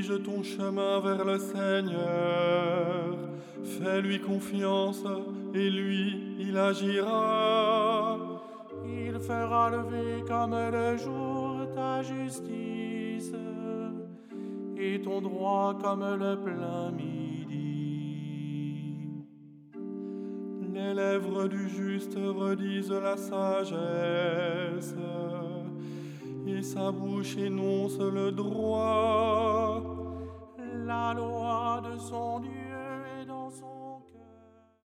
Dirige ton chemin vers le Seigneur. Fais-lui confiance et lui, il agira. Il fera lever comme le jour ta justice et ton droit comme le plein midi. Les lèvres du juste redisent la sagesse et sa bouche énonce le droit. La loi de son Dieu